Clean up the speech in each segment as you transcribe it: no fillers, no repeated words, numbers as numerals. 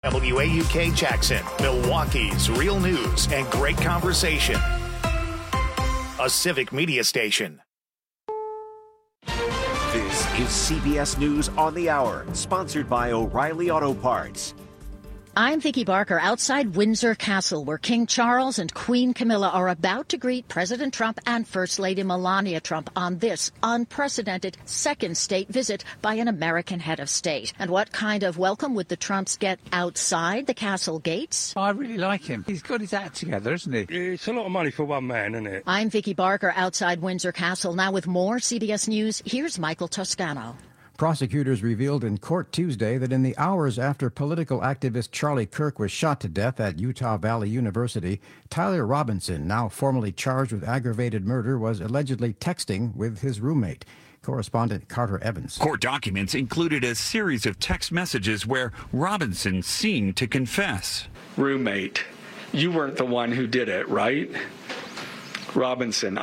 WAUK Jackson, Milwaukee's real news and great conversation. A civic media station. This is CBS News on the Hour, sponsored by O'Reilly Auto Parts. I'm Vicki Barker outside Windsor Castle, where King Charles and Queen Camilla are about to greet President Trump and First Lady Melania Trump on this unprecedented second state visit by an American head of state. And what kind of welcome would the Trumps get outside the castle gates? I really like him. He's got his act together, isn't he? It's a lot of money for one man, isn't it? I'm Vicki Barker outside Windsor Castle. Now with more CBS News, here's Michael Toscano. Prosecutors revealed in court Tuesday that in the hours after political activist Charlie Kirk was shot to death at Utah Valley University, Tyler Robinson, now formally charged with aggravated murder, was allegedly texting with his roommate. Correspondent Carter Evans. Court documents included a series of text messages where Robinson seemed to confess. Roommate, you weren't the one who did it, right? Robinson,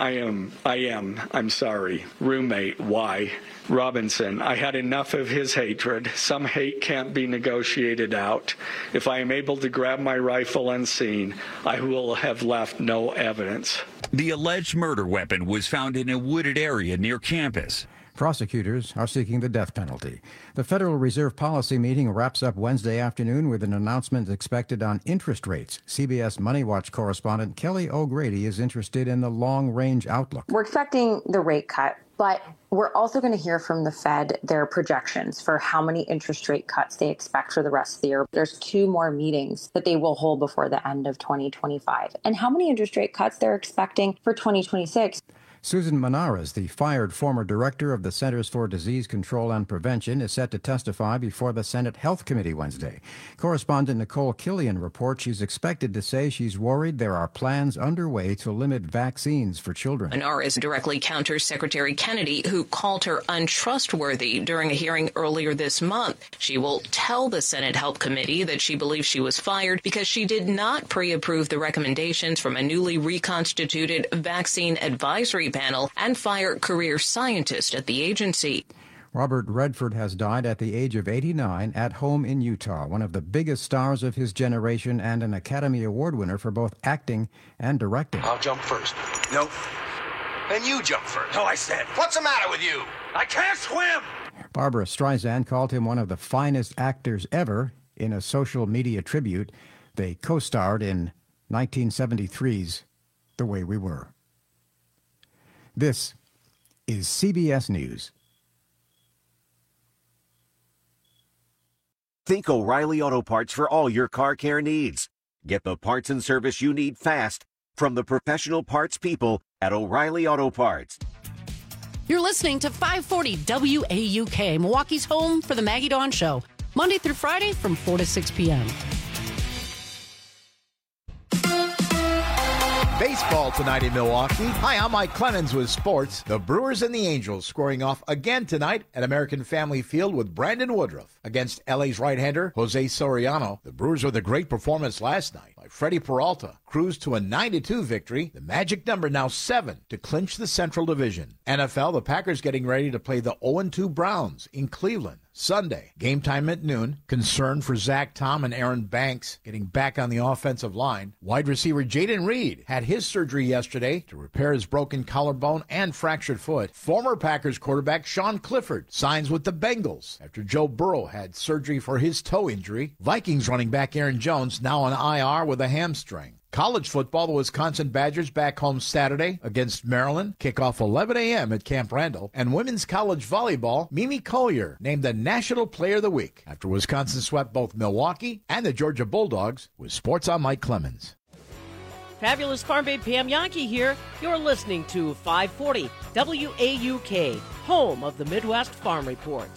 I'm sorry. Roommate, why? Robinson, I had enough of his hatred. Some hate can't be negotiated out. If I am able to grab my rifle unseen, I will have left no evidence. The alleged murder weapon was found in a wooded area near campus. Prosecutors are seeking the death penalty. The Federal Reserve policy meeting wraps up Wednesday afternoon with an announcement expected on interest rates. CBS Money Watch correspondent Kelly O'Grady is interested in the long-range outlook. We're expecting the rate cut, but we're also going to hear from the Fed their projections for how many interest rate cuts they expect for the rest of the year. There's 2 more meetings that they will hold before the end of 2025, and how many interest rate cuts they're expecting for 2026. Susan Manaras, the fired former director of the Centers for Disease Control and Prevention, is set to testify before the Senate Health Committee Wednesday. Correspondent Nicole Killian reports she's expected to say she's worried there are plans underway to limit vaccines for children. Manaras directly counters Secretary Kennedy, who called her untrustworthy during a hearing earlier this month. She will tell the Senate Health Committee that she believes she was fired because she did not pre-approve the recommendations from a newly reconstituted vaccine advisory panel and fire career scientist at the agency. Robert Redford has died at the age of 89 at home in Utah, one of the biggest stars of his generation and an Academy Award winner for both acting and directing. I'll jump first. Nope. Then you jump first. No, I said. What's the matter with you? I can't swim! Barbara Streisand called him one of the finest actors ever in a social media tribute. They co-starred in 1973's The Way We Were. This is CBS News. Think O'Reilly Auto Parts for all your car care needs. Get the parts and service you need fast from the professional parts people at O'Reilly Auto Parts. You're listening to 540 WAUK, Milwaukee's home for the Maggie Dawn Show, Monday through Friday from 4 to 6 p.m. Baseball tonight in Milwaukee. Hi, I'm Mike Clemens with sports. The Brewers and the Angels scoring off again tonight at American Family Field with Brandon Woodruff against LA's right-hander Jose Soriano. The Brewers with a great performance last night by Freddie Peralta cruised to a 9-2 victory. The magic number now 7 to clinch the Central Division. NFL, the Packers getting ready to play the 0-2 Browns in Cleveland Sunday. Game time at noon. Concern for Zach Tom and Aaron Banks getting back on the offensive line. Wide receiver Jaden Reed had his surgery yesterday to repair his broken collarbone and fractured foot. Former Packers quarterback Sean Clifford signs with the Bengals after Joe Burrow had surgery for his toe injury. Vikings running back Aaron Jones now on IR with a hamstring. College football, the Wisconsin Badgers back home Saturday against Maryland. Kickoff 11 a.m. at Camp Randall. And women's college volleyball, Mimi Collier named the National Player of the Week after Wisconsin swept both Milwaukee and the Georgia Bulldogs. With sports, I'm Mike Clemens. Fabulous Farm Babe Pam Yankee here. You're listening to 540 WAUK, home of the Midwest Farm Report.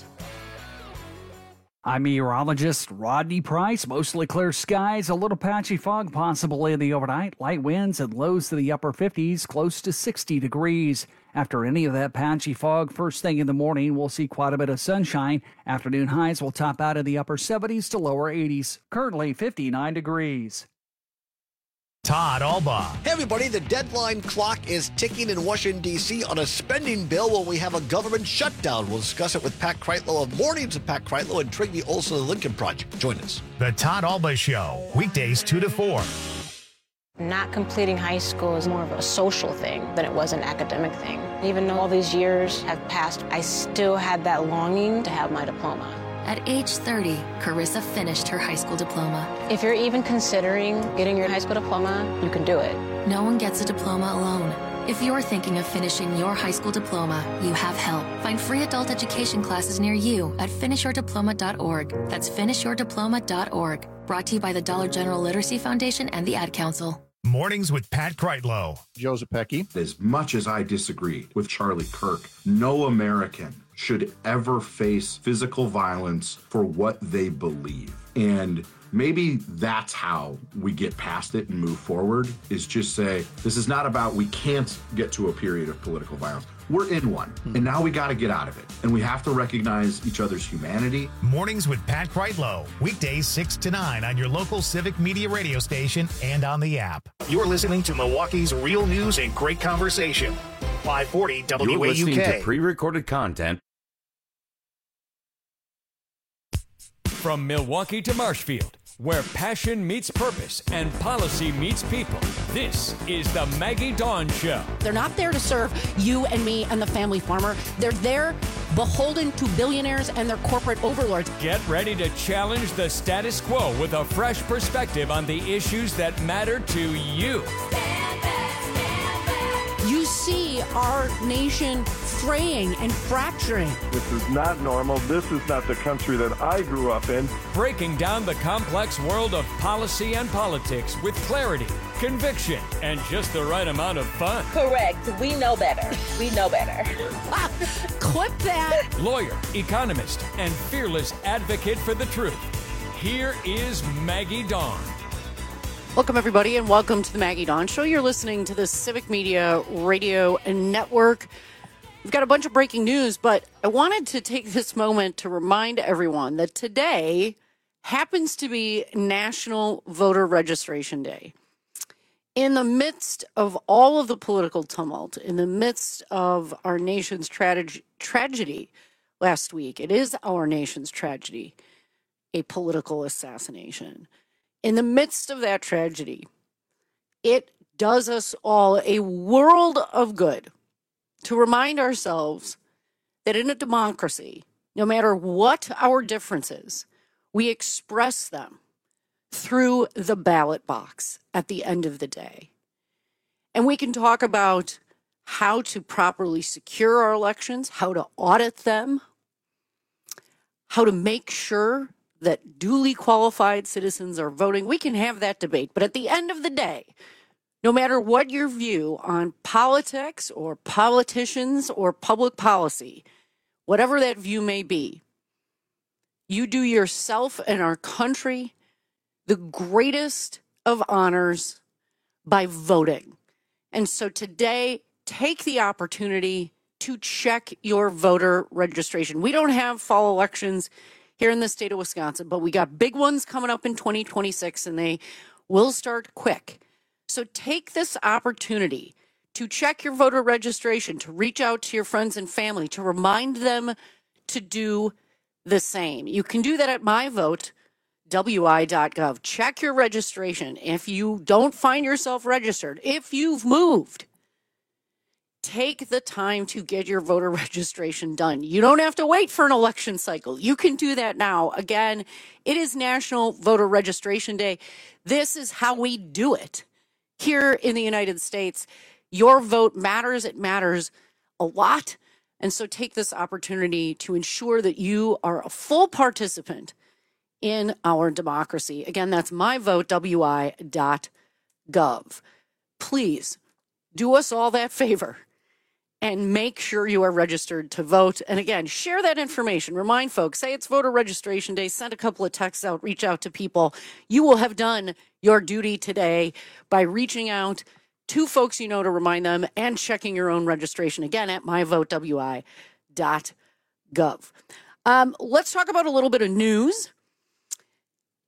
I'm meteorologist Rodney Price. Mostly clear skies, a little patchy fog possible in the overnight. Light winds and lows to the upper 50s, close to 60 degrees. After any of that patchy fog, first thing in the morning, we'll see quite a bit of sunshine. Afternoon highs will top out in the upper 70s to lower 80s. Currently 59 degrees. Todd Alba. Hey, everybody, the deadline clock is ticking in Washington, D.C. on a spending bill when we have a government shutdown. We'll discuss it with Pat Kreitlow of Mornings with Pat Kreitlow and Trigby Olson of the Lincoln Project. Join us. The Todd Alba Show, weekdays 2 to 4. Not completing high school is more of a social thing than it was an academic thing. Even though all these years have passed, I still had that longing to have my diploma. At age 30, Carissa finished her high school diploma. If you're even considering getting your high school diploma, you can do it. No one gets a diploma alone. If you're thinking of finishing your high school diploma, you have help. Find free adult education classes near you at finishyourdiploma.org. That's finishyourdiploma.org. Brought to you by the Dollar General Literacy Foundation and the Ad Council. Mornings with Pat Kreitlow. Joe Zepecki. As much as I disagree with Charlie Kirk, no American should ever face physical violence for what they believe. And maybe that's how we get past it and move forward, is just say, this is not about we can't get to a period of political violence. We're in one, and now we got to get out of it. And we have to recognize each other's humanity. Mornings with Pat Kreitlow, weekdays 6 to 9 on your local Civic Media radio station and on the app. You're listening to Milwaukee's real news and great conversation. 540 WAUK. You're listening to pre-recorded content. From Milwaukee to Marshfield, where passion meets purpose and policy meets people, this is the Maggie Dawn Show. They're not there to serve you and me and the family farmer. They're there beholden to billionaires and their corporate overlords. Get ready to challenge the status quo with a fresh perspective on the issues that matter to you. You see our nation fraying and fracturing. This is not normal. This is not the country that I grew up in. Breaking down the complex world of policy and politics with clarity, conviction, and just the right amount of fun. Correct. We know better. We know better. Clip that. Lawyer, economist, and fearless advocate for the truth. Here is Maggie Dawn. Welcome, everybody, and welcome to the Maggie Dawn Show. You're listening to the Civic Media Radio Network. We've got a bunch of breaking news, but I wanted to take this moment to remind everyone that today happens to be National Voter Registration Day. In the midst of all of the political tumult, in the midst of our nation's tragedy last week, it is our nation's tragedy, a political assassination. In the midst of that tragedy, it does us all a world of good to remind ourselves that in a democracy, no matter what our differences, we express them through the ballot box at the end of the day. And we can talk about how to properly secure our elections, how to audit them, how to make sure that duly qualified citizens are voting. We can have that debate. But at the end of the day, no matter what your view on politics or politicians or public policy, whatever that view may be, you do yourself and our country the greatest of honors by voting. And so today, take the opportunity to check your voter registration. We don't have fall elections here in the state of Wisconsin, but we got big ones coming up in 2026, and they will start quick. So take this opportunity to check your voter registration, to reach out to your friends and family, to remind them to do the same. You can do that at myvotewi.gov. Check your registration. If you don't find yourself registered, if you've moved, take the time to get your voter registration done. You don't have to wait for an election cycle. You can do that now. Again, it is National Voter Registration Day. This is how we do it here in the United States. Your vote matters. It matters a lot. And so take this opportunity to ensure that you are a full participant in our democracy. Again, that's myvotewi.gov. Please do us all that favor and make sure you are registered to vote. And again, share that information. Remind folks, say it's Voter Registration Day, send a couple of texts out, reach out to people. You will have done your duty today by reaching out to folks you know to remind them and checking your own registration, again, at myvotewi.gov. Let's talk about a little bit of news.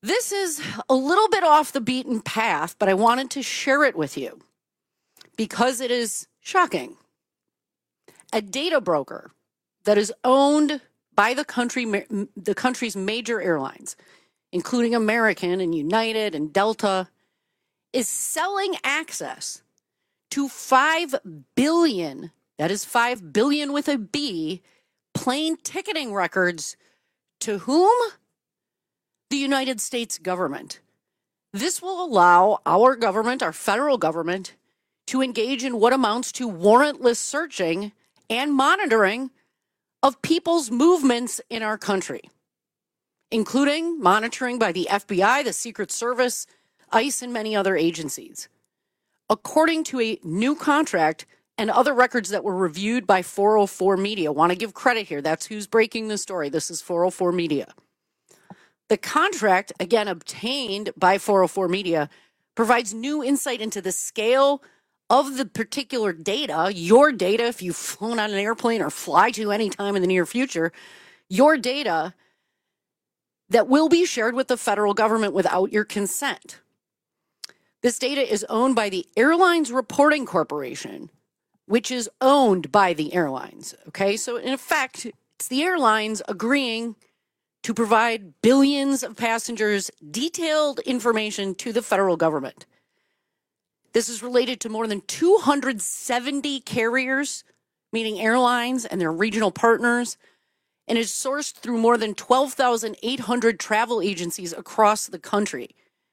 This is a little bit off the beaten path, but I wanted to share it with you because it is shocking. A data broker that is owned by the country's major airlines, including American and United and Delta, is selling access to 5 billion, that is 5 billion with a B, plane ticketing records to whom? The United States government. This will allow our government, our federal government, to engage in what amounts to warrantless searching and monitoring of people's movements in our country, including monitoring by the FBI, the Secret Service, ICE, and many other agencies. According to a new contract and other records that were reviewed by 404 Media, want to give credit here. That's who's breaking the story. This is 404 Media. The contract, again, obtained by 404 Media, provides new insight into the scale of the particular data, your data, if you've flown on an airplane or fly to any time in the near future, your data that will be shared with the federal government without your consent. This data is owned by the Airlines Reporting Corporation, which is owned by the airlines. Okay, so in effect, it's the airlines agreeing to provide billions of passengers detailed information to the federal government. This is related to more than 270 carriers, meaning airlines and their regional partners, and is sourced through more than 12,800 travel agencies across the country.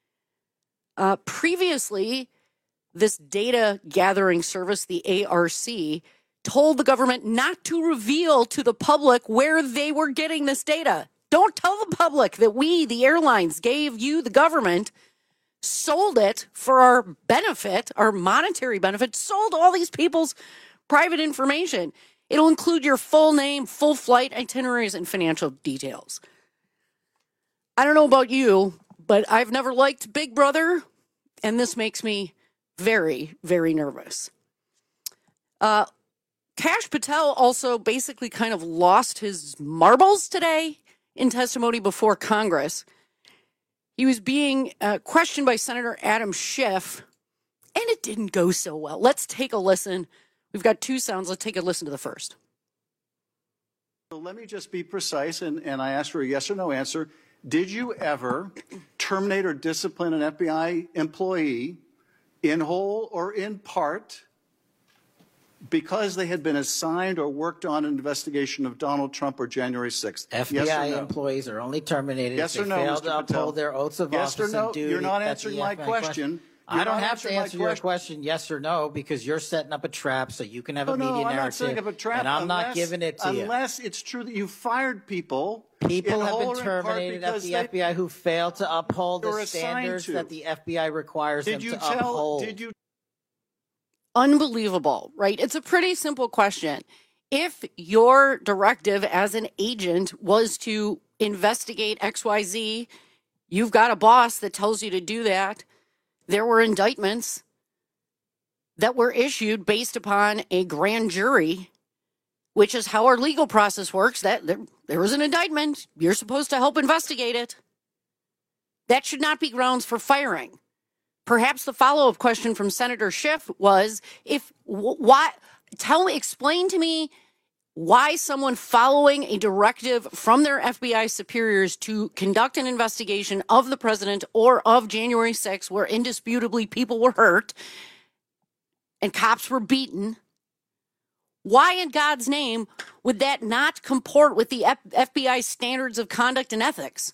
Previously, this data gathering service, the ARC, told the government not to reveal to the public where they were getting this data. Don't tell the public that we, the airlines, gave you, the government, sold it for our benefit, our monetary benefit, sold all these people's private information. It'll include your full name, full flight itineraries, and financial details. I don't know about you, but I've never liked Big Brother, and this makes me very, very nervous. Kash Patel also basically kind of lost his marbles today in testimony before Congress. He was being questioned by Senator Adam Schiff, and it didn't go so well. Let's take a listen. We've got two sounds. Let's take a listen to the first. So let me just be precise, and I ask for a yes or no answer. Did you ever terminate or discipline an FBI employee in whole or in part because they had been assigned or worked on an investigation of Donald Trump or January 6th? FBI yes employees are only terminated yes if or they no, fail Mr. to uphold their oaths of yes office or no? and duty. You're not answering my question. I don't have to answer your question yes or no because you're setting up a trap so you can have a media narrative. I'm not setting up a trap. And I'm not giving it to you. Unless it's true that you fired people. People have been terminated at the FBI who failed to uphold the standards that the FBI requires them to uphold. Unbelievable, right? It's a pretty simple question. If your directive as an agent was to investigate XYZ, you've got a boss that tells you to do that. There were indictments that were issued based upon a grand jury, which is how our legal process works. That there was an indictment. You're supposed to help investigate it. That should not be grounds for firing. Perhaps the follow-up question from Senator Schiff was, explain to me why someone following a directive from their FBI superiors to conduct an investigation of the president or of January 6th, where indisputably people were hurt and cops were beaten, why in God's name would that not comport with the FBI standards of conduct and ethics?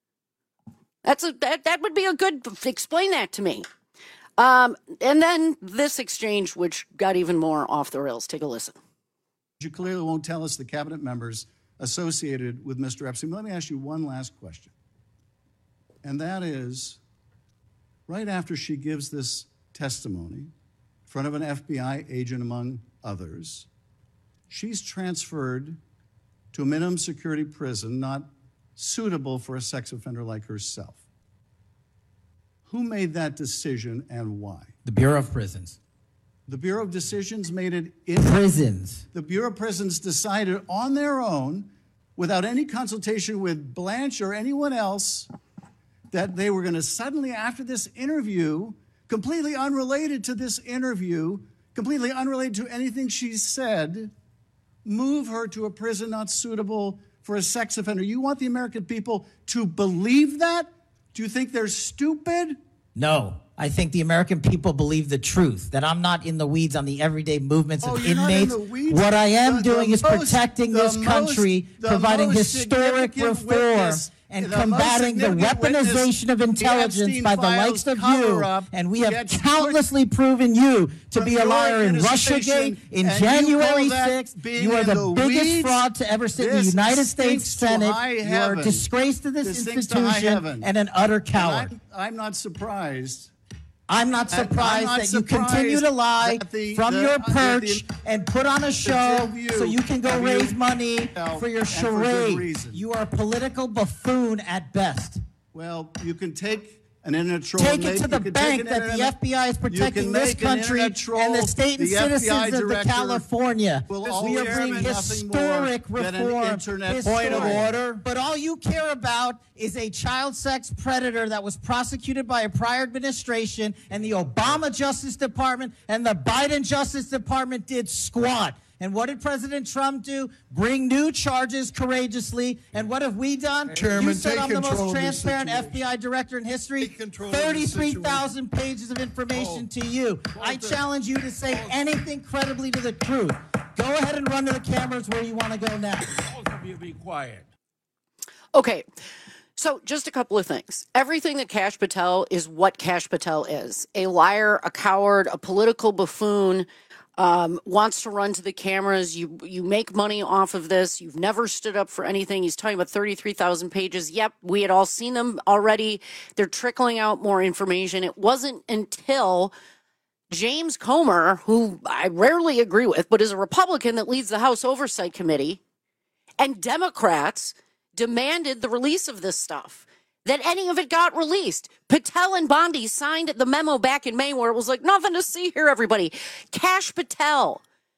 That would be a good, explain that to me. And then this exchange, which got even more off the rails. Take a listen. You clearly won't tell us the cabinet members associated with Mr. Epstein. Let me ask you one last question. And that is, right after she gives this testimony in front of an FBI agent, among others, she's transferred to a minimum security prison not suitable for a sex offender like herself. Who made that decision and why? The Bureau of Prisons. The Bureau of Decisions made it in prisons. The Bureau of Prisons decided on their own, without any consultation with Blanche or anyone else, that they were going to suddenly, after this interview, completely unrelated to this interview, completely unrelated to anything she said, move her to a prison not suitable for a sex offender. You want the American people to believe that? Do you think they're stupid? No. I think the American people believe the truth, that I'm not in the weeds on the everyday movements of inmates. What I am doing is protecting this country, providing historic reform, and combating the weaponization of intelligence by the likes of you. And we have countlessly proven you to be a liar in Russiagate, in January 6th. You are the biggest fraud to ever sit in the United States Senate. You are a disgrace to this institution and an utter coward. I'm not surprised. I'm not surprised that you continue to lie from your perch and put on a show so you can go raise money for your charade. You are a political buffoon at best. Well, you can take an internet troll. Take it to the bank that the FBI is protecting this country and the state and citizens of California. We are bringing historic reform. Point of order. But all you care about is a child sex predator that was prosecuted by a prior administration, and the Obama Justice Department and the Biden Justice Department did squat. And what did President Trump do? Bring new charges courageously. And what have we done? Chairman, you said I'm the most transparent FBI director in history. 33,000 pages of information to you. I challenge you to say anything credibly to the truth. Go ahead and run to the cameras where you want to go now. Both of you be quiet. Okay. So just a couple of things. Everything that Kash Patel is what Kash Patel is. A liar, a coward, a political buffoon. Wants to run to the cameras. You make money off of this. You've never stood up for anything. He's talking about 33,000 pages. Yep, we had all seen them already. They're trickling out more information. It wasn't until James Comer, who I rarely agree with, but is a Republican that leads the House Oversight Committee, and Democrats demanded the release of this stuff, that any of it got released. Patel and Bondi signed the memo back in May where it was like, nothing to see here, everybody. Kash Patel,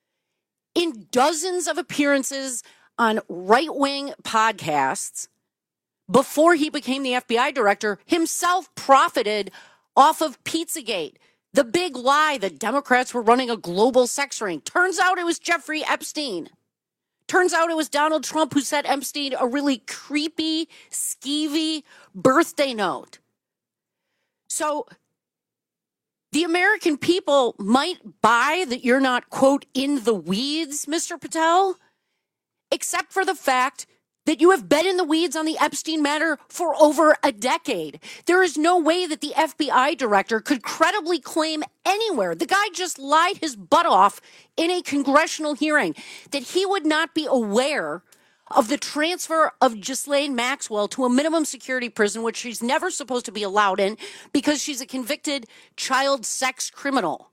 in dozens of appearances on right-wing podcasts, before he became the FBI director, himself profited off of Pizzagate, the big lie that Democrats were running a global sex ring. Turns out it was Jeffrey Epstein. Turns out it was Donald Trump who sent Epstein a really creepy, skeevy birthday note. So the American people might buy that you're not, quote, in the weeds, Mr. Patel, except for the fact that you have been in the weeds on the Epstein matter for over a decade. There is no way that the FBI director could credibly claim anywhere, the guy just lied his butt off in a congressional hearing, that he would not be aware of the transfer of Ghislaine Maxwell to a minimum security prison, which she's never supposed to be allowed in because she's a convicted child sex criminal.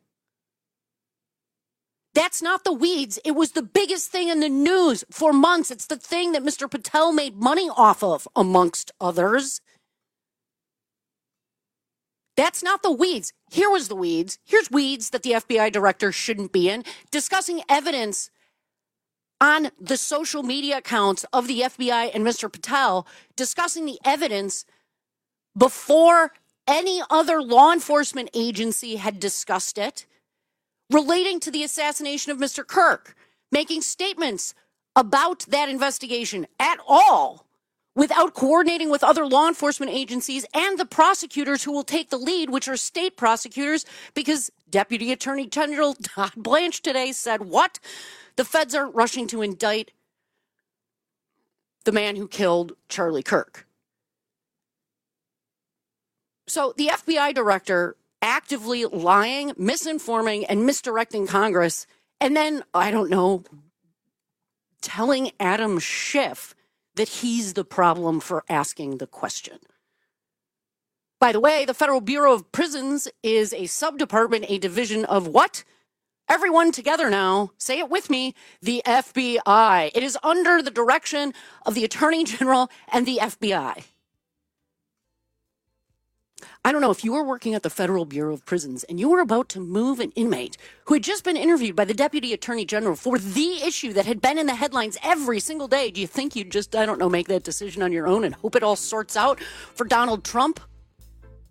That's not the weeds. It was the biggest thing in the news for months. It's the thing that Mr. Patel made money off of, amongst others. That's not the weeds. Here was the weeds. Here's weeds that the FBI director shouldn't be in. Discussing evidence on the social media accounts of the FBI and Mr. Patel, discussing the evidence before any other law enforcement agency had discussed it, relating to the assassination of Mr. Kirk, making statements about that investigation at all without coordinating with other law enforcement agencies and the prosecutors who will take the lead, which are state prosecutors, because Deputy Attorney General Todd Blanche today said, what? The feds aren't rushing to indict the man who killed Charlie Kirk. So the FBI director actively lying, misinforming, and misdirecting Congress, and then, I don't know, telling Adam Schiff that he's the problem for asking the question. By the way, the Federal Bureau of Prisons is a subdepartment, a division of what? Everyone together now, say it with me, the FBI. It is under the direction of the Attorney General and the FBI. I don't know, if you were working at the Federal Bureau of Prisons and you were about to move an inmate who had just been interviewed by the Deputy Attorney General for the issue that had been in the headlines every single day, do you think you'd just, I don't know, make that decision on your own and hope it all sorts out for Donald Trump?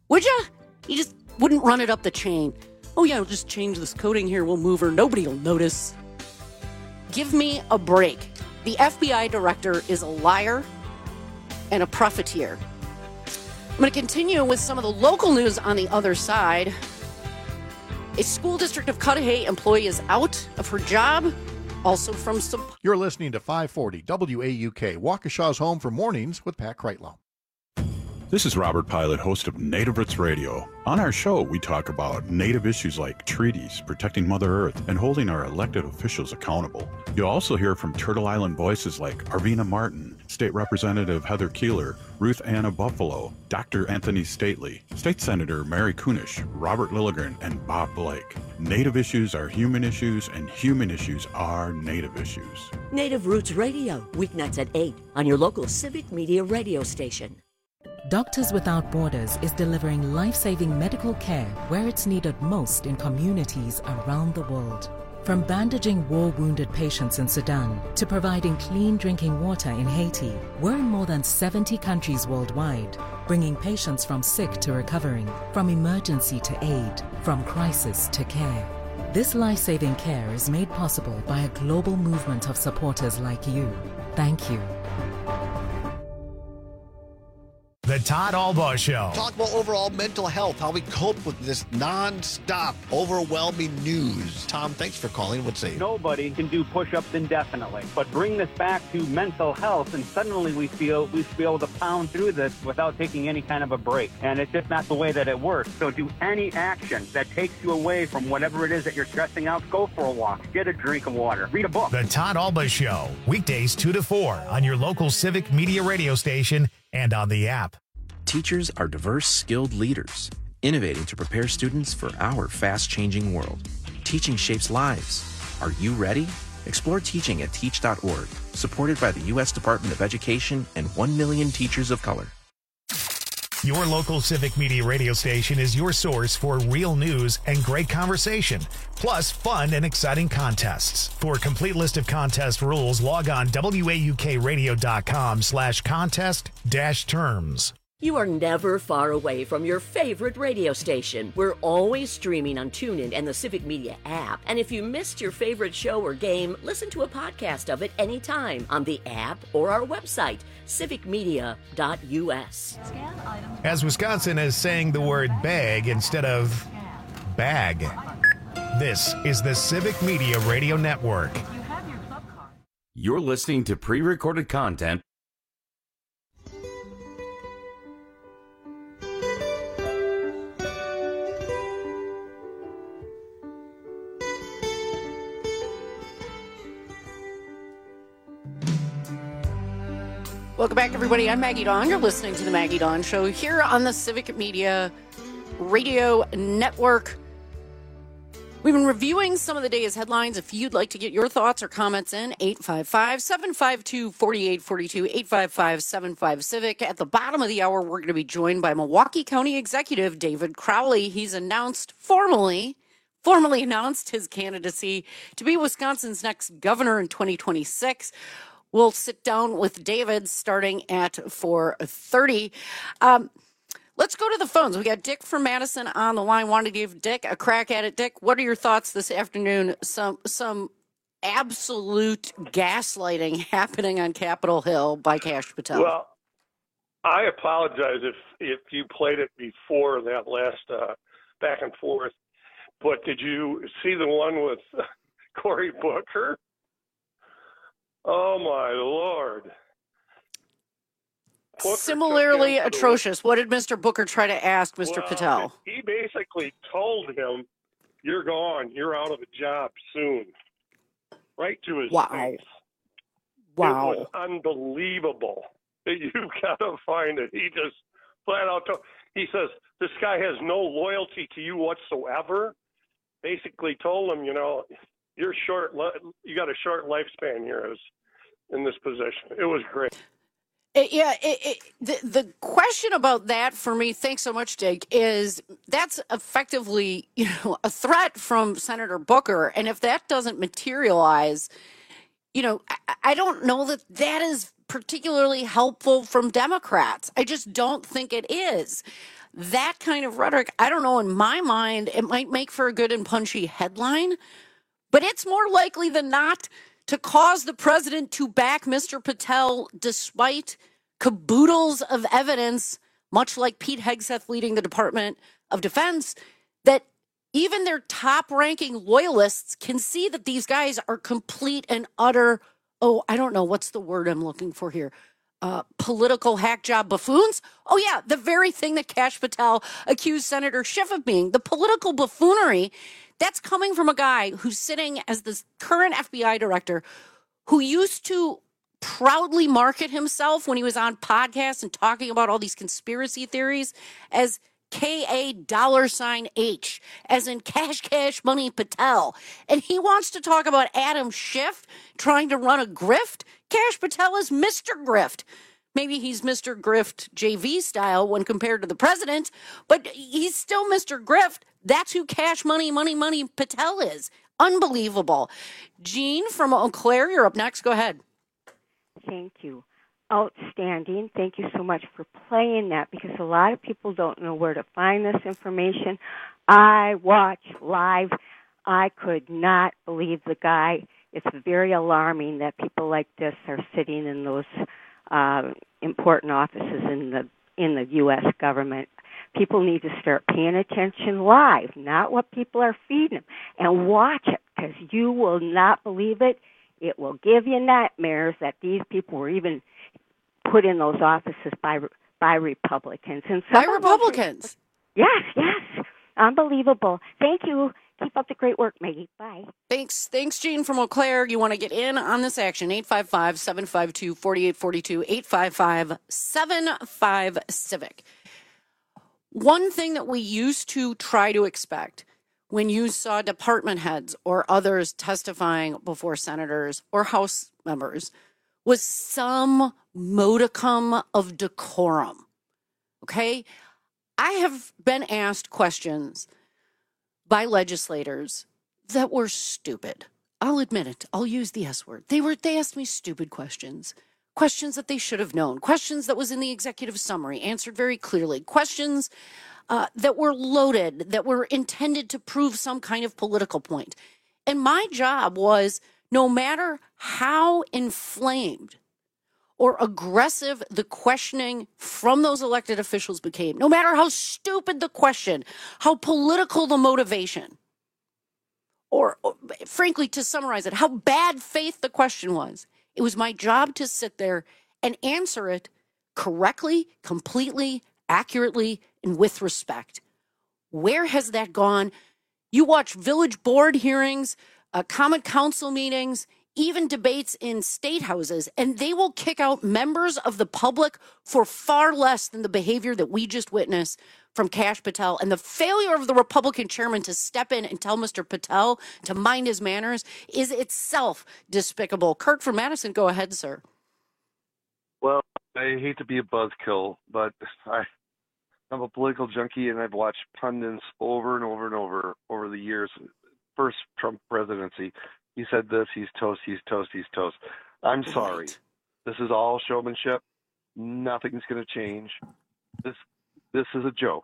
Would you? You just wouldn't run it up the chain. Oh, yeah, we'll just change this coding here. We'll move her. Nobody will notice. Give me a break. The FBI director is a liar and a profiteer. I'm going to continue with some of the local news on the other side. A school district of Cudahy employee is out of her job. Also from some... You're listening to 540 WAUK, Waukesha's home for mornings with Pat Kreitlow. This is Robert Pilot, host of Native Roots Radio. On our show, we talk about Native issues like treaties, protecting Mother Earth, and holding our elected officials accountable. You'll also hear from Turtle Island voices like Arvina Martin, State Representative Heather Keeler, Ruth Anna Buffalo, Dr. Anthony Stately, State Senator Mary Kunish, Robert Lilligren, and Bob Blake. Native issues are human issues, and human issues are Native issues. Native Roots Radio, weeknights at 8 on your local Civic Media radio station. Doctors Without Borders is delivering life-saving medical care where it's needed most in communities around the world. From bandaging war-wounded patients in Sudan to providing clean drinking water in Haiti, we're in more than 70 countries worldwide, bringing patients from sick to recovering, from emergency to aid, from crisis to care. This life-saving care is made possible by a global movement of supporters like you. Thank you. The Todd Albaugh Show. Talk about overall mental health, how we cope with this non-stop, overwhelming news. Tom, thanks for calling. What's say? Nobody can do push-ups indefinitely, but bring this back to mental health, and suddenly we feel we should be able to pound through this without taking any kind of a break. And it's just not the way that it works. So do any action that takes you away from whatever it is that you're stressing out. Go for a walk. Get a drink of water. Read a book. The Todd Albaugh Show. Weekdays 2 to 4 on your local Civic Media radio station and on the app. Teachers are diverse, skilled leaders, innovating to prepare students for our fast-changing world. Teaching shapes lives. Are you ready? Explore teaching at teach.org, supported by the U.S. Department of Education and 1 million teachers of color. Your local Civic Media radio station is your source for real news and great conversation, plus fun and exciting contests. For a complete list of contest rules, log on waukradio.com/contest-terms. You are never far away from your favorite radio station. We're always streaming on TuneIn and the Civic Media app. And if you missed your favorite show or game, listen to a podcast of it anytime on the app or our website, civicmedia.us. As Wisconsin is saying the word bag instead of bag. This is the Civic Media Radio Network. You're listening to pre-recorded content. Welcome back, everybody. I'm Maggie Dawn. You're listening to The Maggie Dawn Show here on the Civic Media Radio Network. We've been reviewing some of the day's headlines. If you'd like to get your thoughts or comments in, 855-752-4842, 855-75-CIVIC. At the bottom of the hour, we're going to be joined by Milwaukee County Executive David Crowley. He's formally announced his candidacy to be Wisconsin's next governor in 2026. We'll sit down with David starting at 4:30. Let's go to the phones. We got Dick from Madison on the line. Wanted to give Dick a crack at it. Dick, what are your thoughts this afternoon? Some absolute gaslighting happening on Capitol Hill by Kash Patel. Well, I apologize if you played it before that last back and forth, but did you see the one with Cory Booker? Oh, my Lord. Booker similarly atrocious. What did Mr. Booker try to ask Mr. Patel? He basically told him, you're gone. You're out of a job soon. Right to his face. Wow. It was unbelievable. You've got to find it. He just flat out told, he says, this guy has no loyalty to you whatsoever. Basically told him, you're short. You got a short lifespan here in this position. It was great. The question about that for me, thanks so much, Dick, is that's effectively, a threat from Senator Booker. And if that doesn't materialize, I don't know that is particularly helpful from Democrats. I just don't think it is. that kind of rhetoric, I don't know, in my mind, it might make for a good and punchy headline, but it's more likely than not to cause the president to back Mr. Patel despite caboodles of evidence, much like Pete Hegseth leading the Department of Defense, that even their top-ranking loyalists can see that these guys are complete and utter, I don't know, what's the word I'm looking for here? Political hack job buffoons? Oh, yeah, the very thing that Kash Patel accused Senator Schiff of being. The political buffoonery, that's coming from a guy who's sitting as the current FBI director, who used to proudly market himself when he was on podcasts and talking about all these conspiracy theories as K$H, as in Cash Money Patel. And he wants to talk about Adam Schiff trying to run a grift. Kash Patel is Mr. Grift. Maybe he's Mr. Grift JV style when compared to the president, but he's still Mr. Grift. That's who Cash Money Patel is. Unbelievable. Jean from Eau Claire, you're up next. Go ahead. Thank you. Outstanding. Thank you so much for playing that, because a lot of people don't know where to find this information. I watch live. I could not believe the guy. It's very alarming that people like this are sitting in those important offices in the U.S. government. People need to start paying attention live, not what people are feeding them, and watch it, because you will not believe it. It will give you nightmares that these people were even put in those offices by Republicans. And by Republicans? Yes. Unbelievable. Thank you. Keep up the great work, Maggie. Bye. Thanks, Jean from Eau Claire. You want to get in on this action, 855-752-4842, 855-75-CIVIC. One thing that we used to try to expect when you saw department heads or others testifying before senators or House members was some modicum of decorum. Okay? I have been asked questions by legislators that were stupid. I'll admit it. I'll use the S word. They asked me stupid questions that they should have known, questions that was in the executive summary, answered very clearly, questions that were loaded, that were intended to prove some kind of political point. And my job was, no matter how inflamed or aggressive the questioning from those elected officials became, no matter how stupid the question, how political the motivation, or frankly, to summarize it, how bad faith the question was, it was my job to sit there and answer it correctly, completely, accurately, and with respect. Where has that gone? You watch village board hearings, common council meetings, even debates in state houses, and they will kick out members of the public for far less than the behavior that we just witnessed from Kash Patel. And the failure of the Republican chairman to step in and tell Mr. Patel to mind his manners is itself despicable. Kurt from Madison, go ahead, sir. Well, I hate to be a buzzkill, but I'm a political junkie, and I've watched pundits over and over the years. First Trump presidency, he said this, he's toast. I'm sorry. This is all showmanship. Nothing's going to change. This is a joke.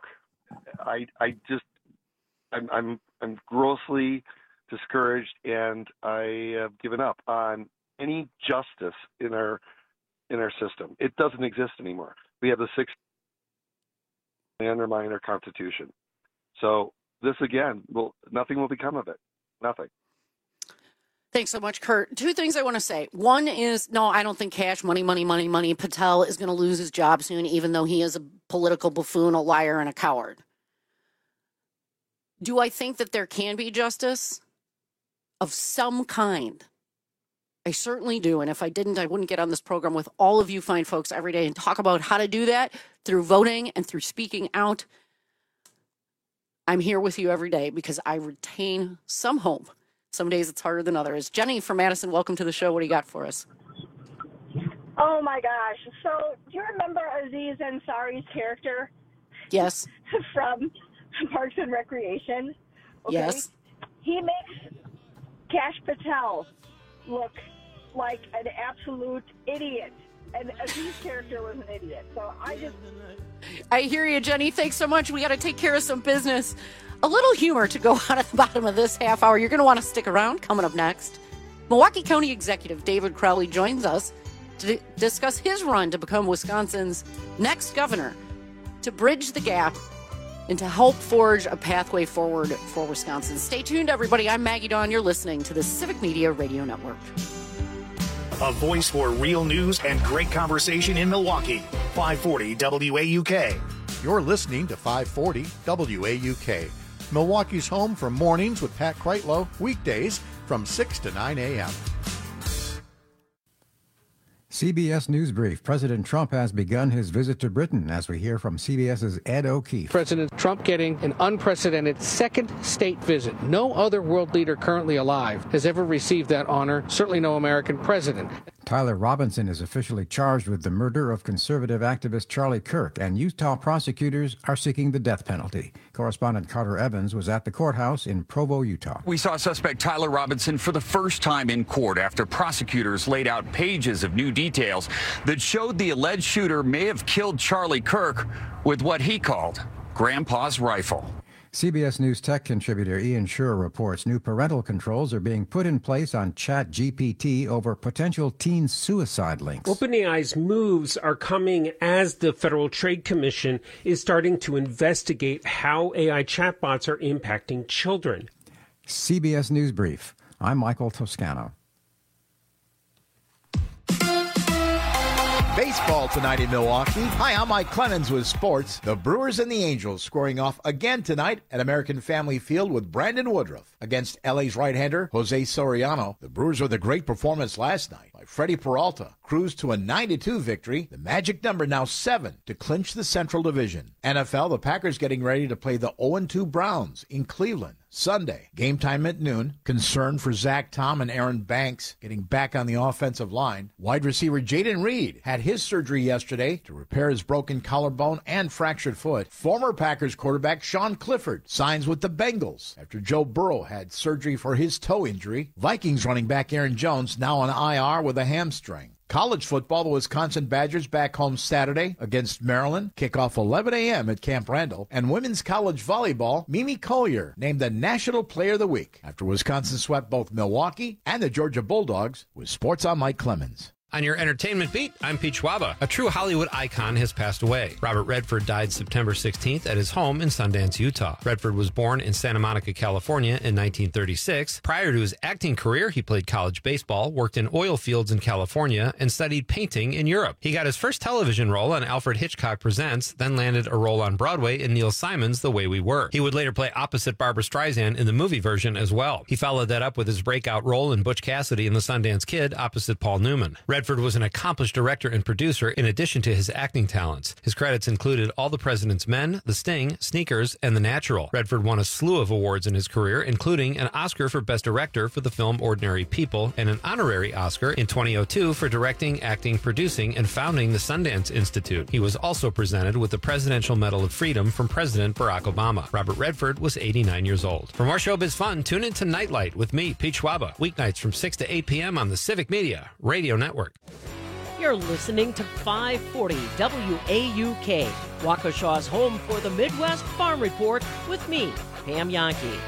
I'm grossly discouraged, and I have given up on any justice in our system. It doesn't exist anymore. We have the six. They undermine our Constitution. So this again, nothing will become of it. Nothing. Thanks so much, Kurt. Two things I want to say. One is, no, I don't think Cash Money Patel is going to lose his job soon, even though he is a political buffoon, a liar, and a coward. Do I think that there can be justice of some kind? I certainly do. And if I didn't, I wouldn't get on this program with all of you fine folks every day and talk about how to do that through voting and through speaking out. I'm here with you every day because I retain some hope. Some days it's harder than others. Jenny from Madison, welcome to the show. What do you got for us? Oh, my gosh. So do you remember Aziz Ansari's character? Yes. From Parks and Recreation? Okay. Yes. He makes Kash Patel look like an absolute idiot. and Aziz's character was an idiot. So I hear you, Jenny. Thanks so much. We got to take care of some business. A little humor to go out at the bottom of this half hour. You're going to want to stick around. Coming up next, Milwaukee County Executive David Crowley joins us to discuss his run to become Wisconsin's next governor, to bridge the gap and to help forge a pathway forward for Wisconsin. Stay tuned, everybody. I'm Maggie Dawn. You're listening to the Civic Media Radio Network. A voice for real news and great conversation in Milwaukee. 540 WAUK. You're listening to 540 WAUK. Milwaukee's home for mornings with Pat Kreitlow, weekdays from 6 to 9 a.m. CBS News Brief. President Trump has begun his visit to Britain, as we hear from CBS's Ed O'Keefe. President Trump getting an unprecedented second state visit. No other world leader currently alive has ever received that honor, certainly no American president. Tyler Robinson is officially charged with the murder of conservative activist Charlie Kirk, and Utah prosecutors are seeking the death penalty. Correspondent Carter Evans was at the courthouse in Provo, Utah. We saw suspect Tyler Robinson for the first time in court after prosecutors laid out pages of new details that showed the alleged shooter may have killed Charlie Kirk with what he called Grandpa's rifle. CBS News tech contributor Ian Scherr reports new parental controls are being put in place on ChatGPT over potential teen suicide links. OpenAI's moves are coming as the Federal Trade Commission is starting to investigate how AI chatbots are impacting children. CBS News Brief. I'm Michael Toscano. Baseball tonight in Milwaukee. Hi, I'm Mike Clemens with sports. The Brewers and the Angels scoring off again tonight at American Family Field with Brandon Woodruff against LA's right-hander Jose Soriano. The Brewers with a great performance last night by Freddie Peralta cruised to a 9-2 victory, the magic number now 7 to clinch the Central Division. NFL, the Packers getting ready to play the 0-2 Browns in Cleveland Sunday. Game time at noon. Concern for Zach Tom and Aaron Banks getting back on the offensive line. Wide receiver Jaden Reed had his surgery yesterday to repair his broken collarbone and fractured foot. Former Packers quarterback Sean Clifford signs with the Bengals after Joe Burrow had surgery for his toe injury. Vikings running back Aaron Jones now on IR with a hamstring. College football, the Wisconsin Badgers back home Saturday against Maryland. Kickoff 11 a.m. at Camp Randall. And women's college volleyball, Mimi Collier named the National Player of the Week after Wisconsin swept both Milwaukee and the Georgia Bulldogs. With sports, I'm Mike Clemens. On your entertainment beat, I'm Pete Schwaba. A true Hollywood icon has passed away. Robert Redford died September 16th at his home in Sundance, Utah. Redford was born in Santa Monica, California in 1936. Prior to his acting career, he played college baseball, worked in oil fields in California, and studied painting in Europe. He got his first television role on Alfred Hitchcock Presents, then landed a role on Broadway in Neil Simon's The Way We Were. He would later play opposite Barbra Streisand in the movie version as well. He followed that up with his breakout role in Butch Cassidy in The Sundance Kid opposite Paul Newman. Redford was an accomplished director and producer in addition to his acting talents. His credits included All the President's Men, The Sting, Sneakers, and The Natural. Redford won a slew of awards in his career, including an Oscar for Best Director for the film Ordinary People and an honorary Oscar in 2002 for directing, acting, producing, and founding the Sundance Institute. He was also presented with the Presidential Medal of Freedom from President Barack Obama. Robert Redford was 89 years old. For more showbiz fun, tune in to Nightlight with me, Pete Schwaba, weeknights from 6 to 8 p.m. on the Civic Media Radio Network. You're listening to 540 WAUK, Waukesha's home for the Midwest Farm Report with me, Pam Yankee.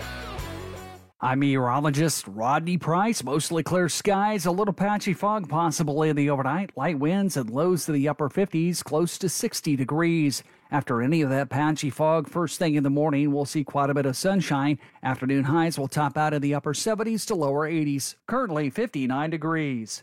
I'm meteorologist Rodney Price. Mostly clear skies, a little patchy fog possible in the overnight. Light winds and lows to the upper 50s, close to 60 degrees. After any of that patchy fog, first thing in the morning, we'll see quite a bit of sunshine. Afternoon highs will top out in the upper 70s to lower 80s. Currently 59 degrees.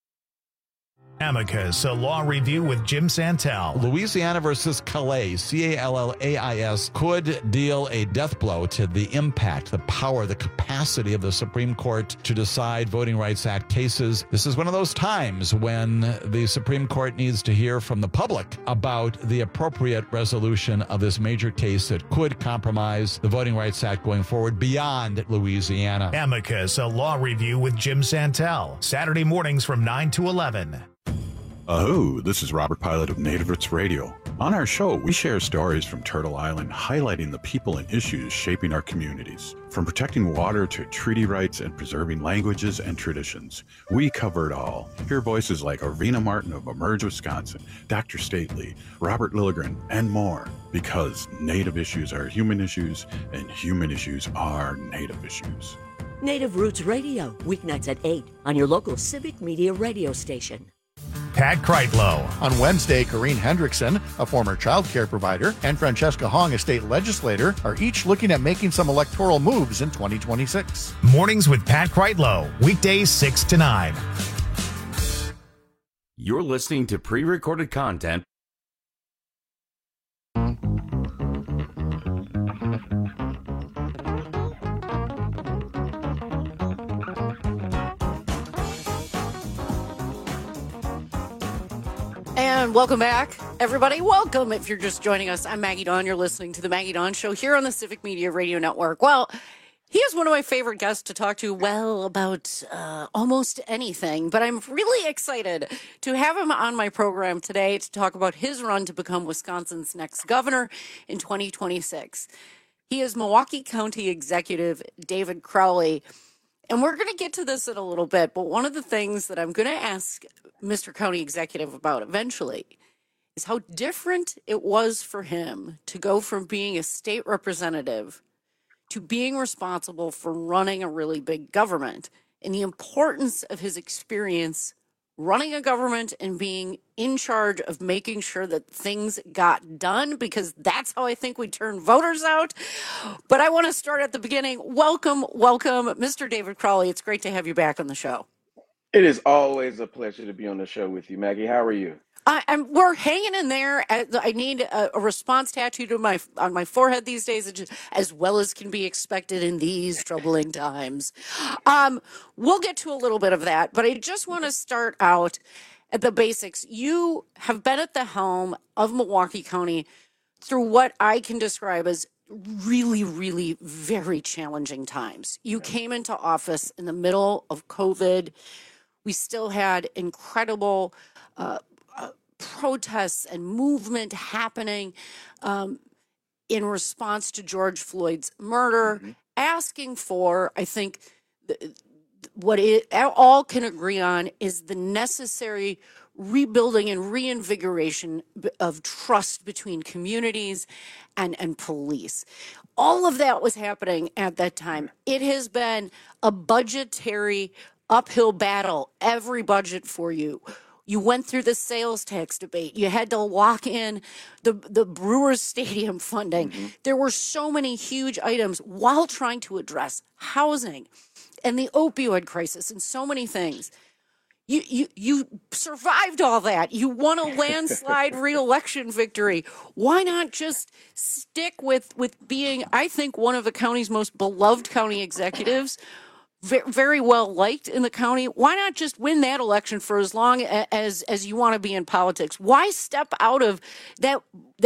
Amicus, a law review with Jim Santel. Louisiana versus Calais, Callais, could deal a death blow to the impact, the power, the capacity of the Supreme Court to decide Voting Rights Act cases. This is one of those times when the Supreme Court needs to hear from the public about the appropriate resolution of this major case that could compromise the Voting Rights Act going forward beyond Louisiana. Amicus, a law review with Jim Santel. Saturday mornings from 9 to 11. Oh, this is Robert Pilot of Native Roots Radio. On our show, we share stories from Turtle Island highlighting the people and issues shaping our communities. From protecting water to treaty rights and preserving languages and traditions, we cover it all. Hear voices like Arvina Martin of Emerge Wisconsin, Dr. Stately, Robert Lilligren, and more. Because Native issues are human issues, and human issues are Native issues. Native Roots Radio, weeknights at 8 on your local Civic Media radio station. Pat Kreitlow. On Wednesday, Corrine Hendrickson, a former child care provider, and Francesca Hong, a state legislator, are each looking at making some electoral moves in 2026. Mornings with Pat Kreitlow, weekdays 6 to 9. You're listening to pre-recorded content. And welcome back, everybody. Welcome if you're just joining us. I'm Maggie Dawn. You're listening to The Maggie Dawn Show here on the Civic Media Radio Network. Well, he is one of my favorite guests to talk to, about almost anything. But I'm really excited to have him on my program today to talk about his run to become Wisconsin's next governor in 2026. He is Milwaukee County Executive David Crowley. And we're going to get to this in a little bit, but one of the things that I'm going to ask Mr. County Executive about eventually is how different it was for him to go from being a state representative to being responsible for running a really big government, and the importance of his experience running a government and being in charge of making sure that things got done, because that's how I think we turn voters out. But I want to start at the beginning. Welcome, Mr. David Crowley. It's great to have you back on the show. It is always a pleasure to be on the show with you, Maggie. How are you? We're hanging in there. I need a response tattooed on my forehead these days, as well as can be expected in these troubling times. We'll get to a little bit of that, but I just want to start out at the basics. You have been at the helm of Milwaukee County through what I can describe as really, really very challenging times. You came into office in the middle of COVID. We still had incredible protests and movement happening in response to George Floyd's murder, asking for, I think, what it all can agree on is the necessary rebuilding and reinvigoration of trust between communities and police. All of that was happening at that time. It has been a budgetary uphill battle, every budget for you. You went through the sales tax debate. You had to lock in the Brewers Stadium funding. There were so many huge items while trying to address housing and the opioid crisis and so many things. You survived all that. You won a landslide re-election victory. Why not just stick with being, I think, one of the county's most beloved county executives, very well liked in the county? Why not just win that election for as long as you want to be in politics? Why step out of that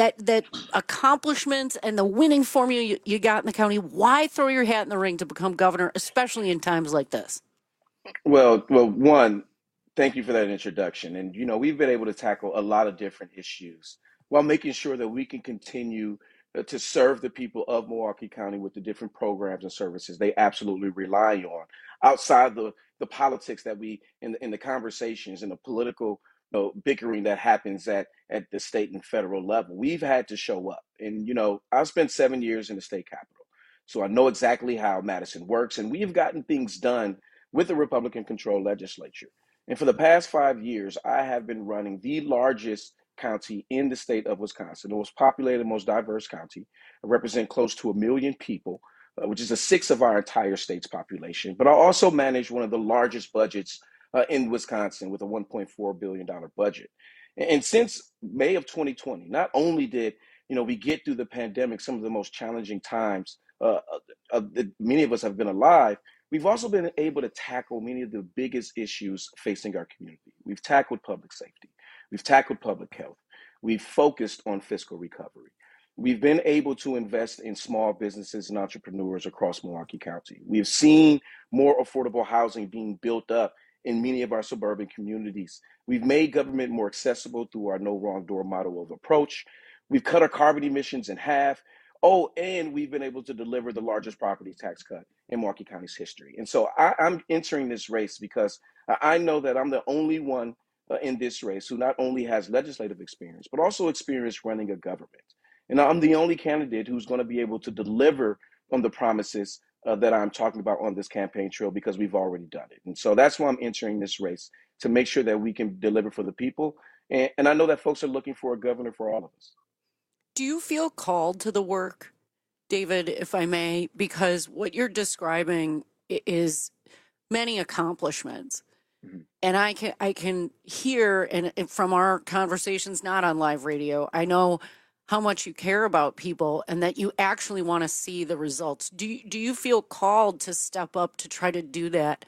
accomplishment and the winning formula you got in the county? Why throw your hat in the ring to become governor, especially in times like this? Well, one, thank you for that introduction. And, we've been able to tackle a lot of different issues while making sure that we can continue to serve the people of Milwaukee County with the different programs and services they absolutely rely on outside the politics that we in the conversations and the political bickering that happens at the state and federal level. We've had to show up. And, I spent 7 years in the state capitol, so I know exactly how Madison works. And we've gotten things done with the Republican-controlled legislature. And for the past 5 years, I have been running the largest county in the state of Wisconsin, the most populated, most diverse county. I represent close to 1 million people, which is a sixth of our entire state's population. But I also manage one of the largest budgets in Wisconsin with a $1.4 billion budget. And since May of 2020, not only did we get through the pandemic, some of the most challenging times that many of us have been alive, we've also been able to tackle many of the biggest issues facing our community. We've tackled public safety. We've tackled public health. We've focused on fiscal recovery. We've been able to invest in small businesses and entrepreneurs across Milwaukee County. We've seen more affordable housing being built up in many of our suburban communities. We've made government more accessible through our no wrong door model of approach. We've cut our carbon emissions in half. Oh, and we've been able to deliver the largest property tax cut in Milwaukee County's history. And so I'm entering this race because I know that I'm the only one in this race who not only has legislative experience, but also experience running a government. And I'm the only candidate who's going to be able to deliver on the promises that I'm talking about on this campaign trail because we've already done it. And so that's why I'm entering this race, to make sure that we can deliver for the people. And I know that folks are looking for a governor for all of us. Do you feel called to the work, David, if I may? Because what you're describing is many accomplishments. Mm-hmm. And I can hear, and from our conversations not on live radio, I know how much you care about people and that you actually want to see the results. Do you feel called to step up to try to do that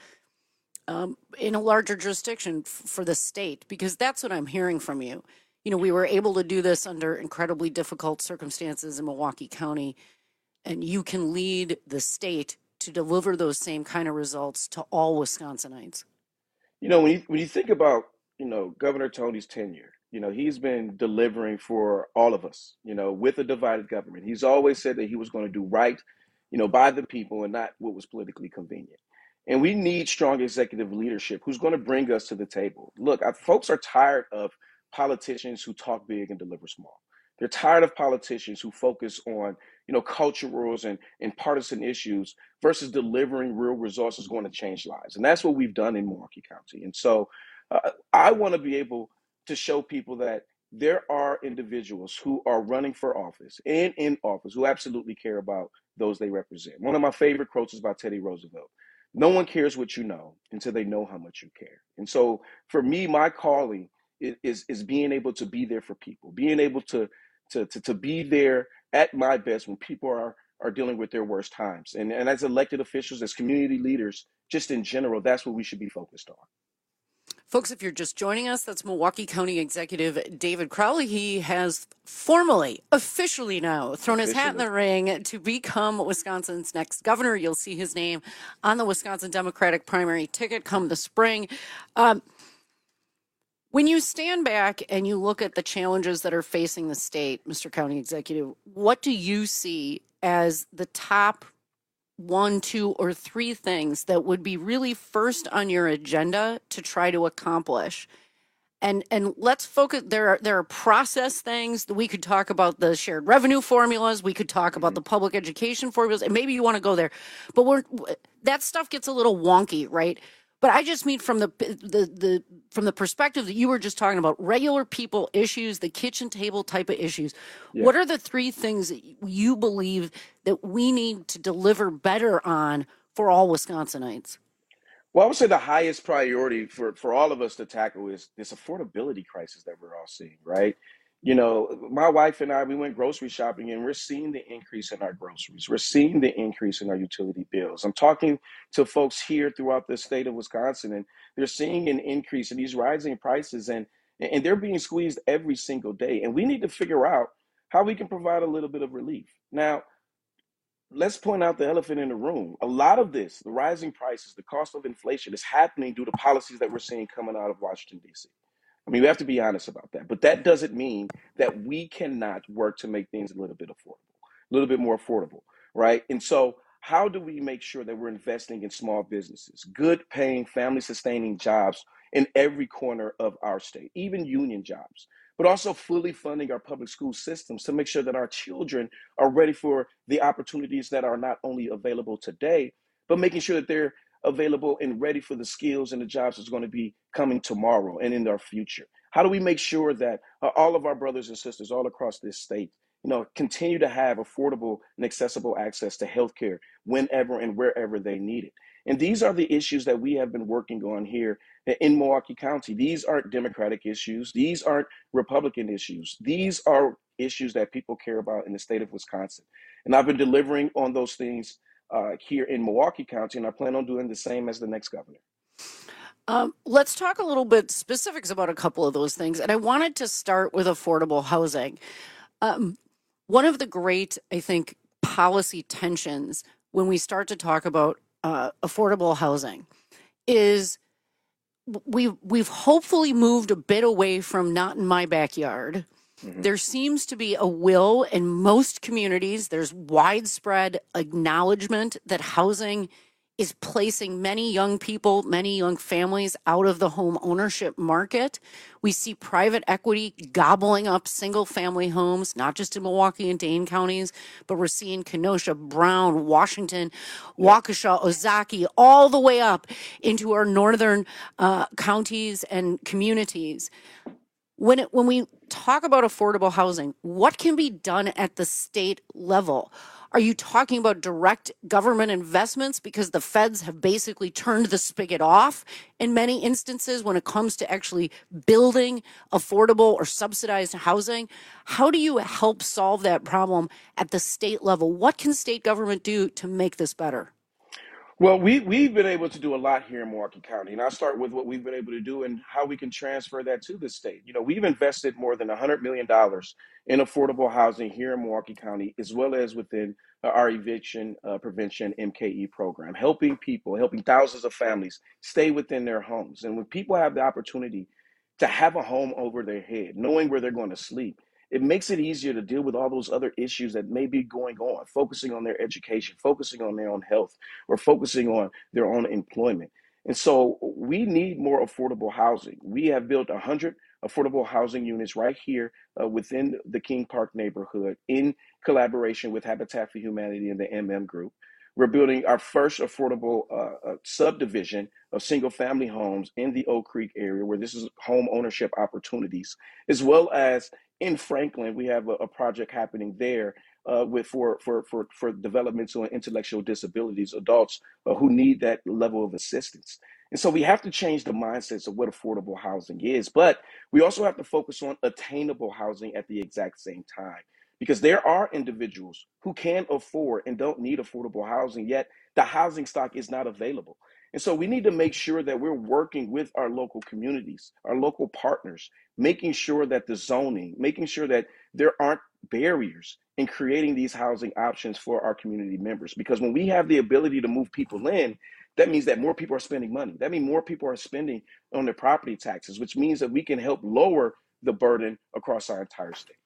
in a larger jurisdiction for the state? Because that's what I'm hearing from you. You know, we were able to do this under incredibly difficult circumstances in Milwaukee County, and you can lead the state to deliver those same kind of results to all Wisconsinites. You know, when you think about, Governor Tony's tenure, he's been delivering for all of us, with a divided government. He's always said that he was going to do right, by the people and not what was politically convenient. And we need strong executive leadership who's going to bring us to the table. Look, folks are tired of politicians who talk big and deliver small. They're tired of politicians who focus on, culturals and partisan issues versus delivering real results is going to change lives. And that's what we've done in Milwaukee County. And so I want to be able to show people that there are individuals who are running for office and in office who absolutely care about those they represent. One of my favorite quotes is by Teddy Roosevelt. No one cares what you know until they know how much you care. And so for me, my calling is being able to be there for people, being able to be there at my best when people are dealing with their worst times. And as elected officials, as community leaders, just in general, that's what we should be focused on. Folks, if you're just joining us, that's Milwaukee County Executive David Crowley. He has officially now thrown his hat in the ring to become Wisconsin's next governor. You'll see his name on the Wisconsin Democratic primary ticket come the spring. When you stand back and you look at the challenges that are facing the state, Mr. County Executive, what do you see as the top 1, 2, or 3 things that would be really first on your agenda to try to accomplish? And let's focus. There are process things that we could talk about, the shared revenue formulas. We could talk about the public education formulas, and maybe you want to go there. But that stuff gets a little wonky, right? But I just mean from the perspective that you were just talking about, regular people issues, the kitchen table type of issues. Yeah. What are the 3 things that you believe that we need to deliver better on for all Wisconsinites? Well, I would say the highest priority for all of us to tackle is this affordability crisis that we're all seeing, right? My wife and I, we went grocery shopping and we're seeing the increase in our groceries. We're seeing the increase in our utility bills. I'm talking to folks here throughout the state of Wisconsin, and they're seeing an increase in these rising prices, and they're being squeezed every single day. And we need to figure out how we can provide a little bit of relief. Now, let's point out the elephant in the room. A lot of this, the rising prices, the cost of inflation, is happening due to policies that we're seeing coming out of Washington, D.C. I mean, we have to be honest about that. But that doesn't mean that we cannot work to make things a little bit more affordable, right? And so how do we make sure that we're investing in small businesses, good paying, family sustaining jobs in every corner of our state, even union jobs, but also fully funding our public school systems to make sure that our children are ready for the opportunities that are not only available today, but making sure that they're available and ready for the skills and the jobs that's going to be coming tomorrow and in our future. How do we make sure that all of our brothers and sisters all across this state, continue to have affordable and accessible access to healthcare whenever and wherever they need it? And these are the issues that we have been working on here in Milwaukee County. These aren't Democratic issues. These aren't Republican issues. These are issues that people care about in the state of Wisconsin. And I've been delivering on those things here in Milwaukee County, and I plan on doing the same as the next governor. Let's talk a little bit specifics about a couple of those things. And I wanted to start with affordable housing. One of the great, I think, policy tensions when we start to talk about affordable housing is we've hopefully moved a bit away from not in my backyard. There seems to be a will in most communities. There's widespread acknowledgement that housing is placing many young people, many young families out of the home ownership market. We see private equity gobbling up single family homes, not just in Milwaukee and Dane counties, but we're seeing Kenosha, Brown, Washington, Waukesha, Ozaukee, all the way up into our northern counties and communities. When we talk about affordable housing, what can be done at the state level? Are you talking about direct government investments because the feds have basically turned the spigot off in many instances when it comes to actually building affordable or subsidized housing? How do you help solve that problem at the state level? What can state government do to make this better? Well, we've been able to do a lot here in Milwaukee County, and I'll start with what we've been able to do and how we can transfer that to the state. You know, we've invested more than $100 million in affordable housing here in Milwaukee County, as well as within our eviction prevention MKE program, helping thousands of families stay within their homes. And when people have the opportunity to have a home over their head, knowing where they're going to sleep, it makes it easier to deal with all those other issues that may be going on, focusing on their education, focusing on their own health, or focusing on their own employment. And so we need more affordable housing. We have built 100 affordable housing units right here within the King Park neighborhood in collaboration with Habitat for Humanity and the MM Group. We're building our first affordable subdivision of single-family homes in the Oak Creek area, where this is home ownership opportunities, as well as in Franklin. We have a project happening there for developmental and intellectual disabilities, adults who need that level of assistance. And so we have to change the mindsets of what affordable housing is, but we also have to focus on attainable housing at the exact same time. Because there are individuals who can afford and don't need affordable housing, yet the housing stock is not available. And so we need to make sure that we're working with our local communities, our local partners, making sure that the zoning, making sure that there aren't barriers in creating these housing options for our community members. Because when we have the ability to move people in, that means that more people are spending money. That means more people are spending on their property taxes, which means that we can help lower the burden across our entire state.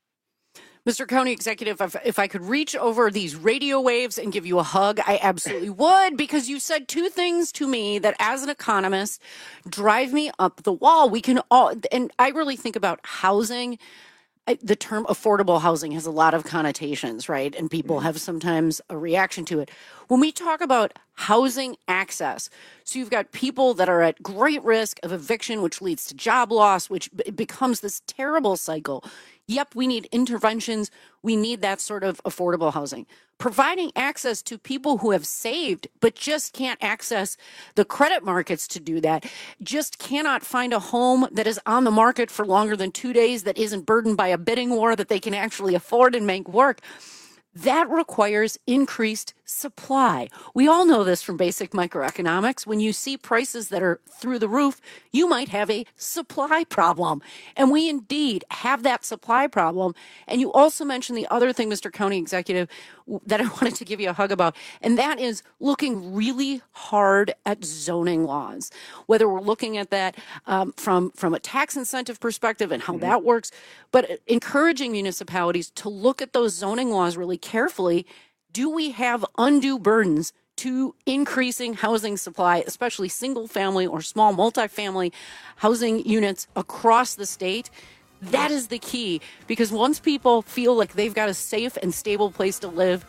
Mr. County Executive, if I could reach over these radio waves and give you a hug, I absolutely would, because you said two things to me that as an economist drive me up the wall. We can all, and I really think about housing. The term affordable housing has a lot of connotations, right? And people have sometimes a reaction to it. When we talk about housing access, so you've got people that are at great risk of eviction, which leads to job loss, which becomes this terrible cycle. Yep, we need interventions. We need that sort of affordable housing. Providing access to people who have saved but just can't access the credit markets to do that, just cannot find a home that is on the market for longer than 2 days, that isn't burdened by a bidding war, that they can actually afford and make work. That requires increased supply. We all know this from basic microeconomics. When you see prices that are through the roof, you might have a supply problem. And we indeed have that supply problem. And you also mentioned the other thing, Mr. County Executive, that I wanted to give you a hug about, and that is looking really hard at zoning laws. Whether we're looking at that from a tax incentive perspective and how that works, but encouraging municipalities to look at those zoning laws really carefully. Do we have undue burdens to increasing housing supply, especially single family or small multifamily housing units across the state? That is the key, because once people feel like they've got a safe and stable place to live,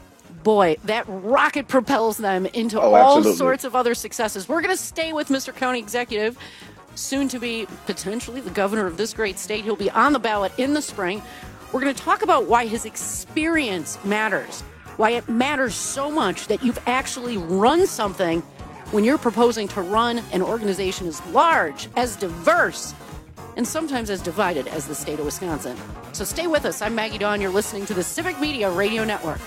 boy, that rocket propels them into all sorts of other successes. We're going to stay with Mr. County Executive, soon to be potentially the governor of this great state. He'll be on the ballot in the spring. We're going to talk about why his experience matters, why it matters so much that you've actually run something when you're proposing to run an organization as large, as diverse, and sometimes as divided as the state of Wisconsin. So stay with us. I'm Maggie Dawn. You're listening to the Civic Media Radio Network.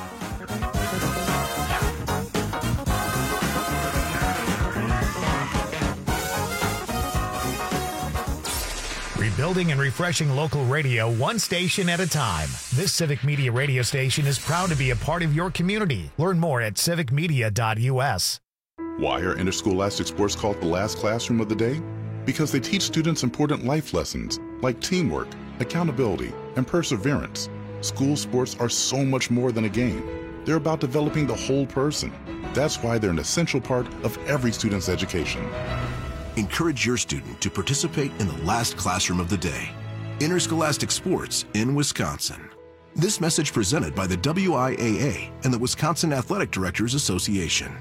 Rebuilding and refreshing local radio one station at a time. This Civic Media radio station is proud to be a part of your community. Learn more at civicmedia.us. Why are interscholastic sports called the last classroom of the day? Because they teach students important life lessons like teamwork, accountability, and perseverance. School sports are so much more than a game. They're about developing the whole person. That's why they're an essential part of every student's education. Encourage your student to participate in the last classroom of the day. Interscholastic sports in Wisconsin. This message presented by the WIAA and the Wisconsin Athletic Directors Association.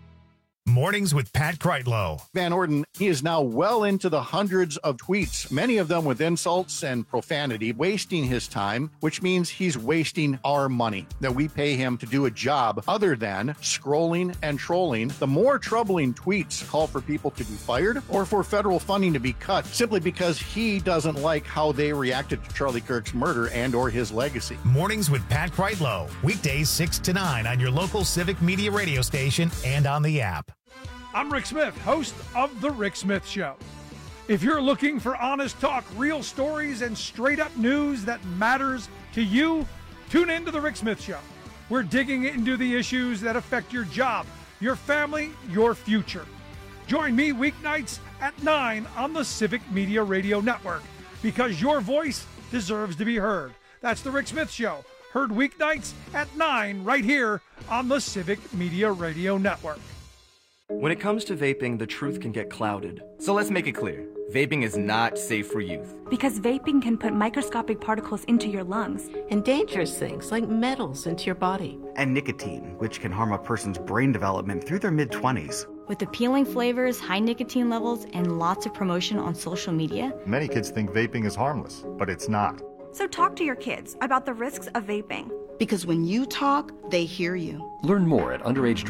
Mornings with Pat Kreitlow. Van Orden, he is now well into the hundreds of tweets, many of them with insults and profanity, wasting his time, which means he's wasting our money that we pay him to do a job other than scrolling and trolling. The more troubling tweets call for people to be fired or for federal funding to be cut simply because he doesn't like how they reacted to Charlie Kirk's murder and or his legacy. Mornings with Pat Kreitlow. Weekdays 6 to 9 on your local Civic Media radio station and on the app. I'm Rick Smith, host of The Rick Smith Show. If you're looking for honest talk, real stories, and straight-up news that matters to you, tune in to The Rick Smith Show. We're digging into the issues that affect your job, your family, your future. Join me weeknights at 9 on the Civic Media Radio Network, because your voice deserves to be heard. That's The Rick Smith Show, heard weeknights at 9 right here on the Civic Media Radio Network. When it comes to vaping, the truth can get clouded. So let's make it clear. Vaping is not safe for youth. Because vaping can put microscopic particles into your lungs. And dangerous things like metals into your body. And nicotine, which can harm a person's brain development through their mid-20s. With appealing flavors, high nicotine levels, and lots of promotion on social media. Many kids think vaping is harmless, but it's not. So talk to your kids about the risks of vaping. Because when you talk, they hear you. Learn more at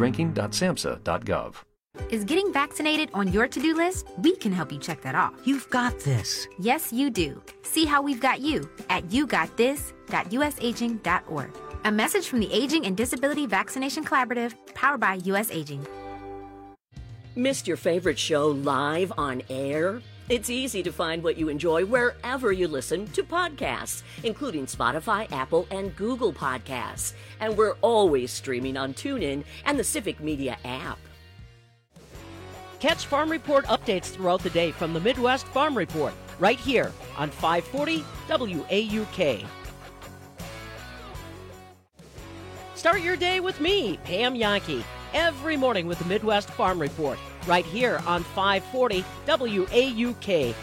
underagedrinking.samhsa.gov. Is getting vaccinated on your to-do list? We can help you check that off. You've got this. Yes, you do. See how we've got you at yougotthis.usaging.org. A message from the Aging and Disability Vaccination Collaborative, powered by US Aging. Missed your favorite show live on air? It's easy to find what you enjoy wherever you listen to podcasts, including Spotify, Apple, and Google Podcasts. And we're always streaming on TuneIn and the Civic Media app. Catch Farm Report updates throughout the day from the Midwest Farm Report, right here on 540 WAUK. Start your day with me, Pam Yankee, every morning with the Midwest Farm Report, right here on 540 WAUK.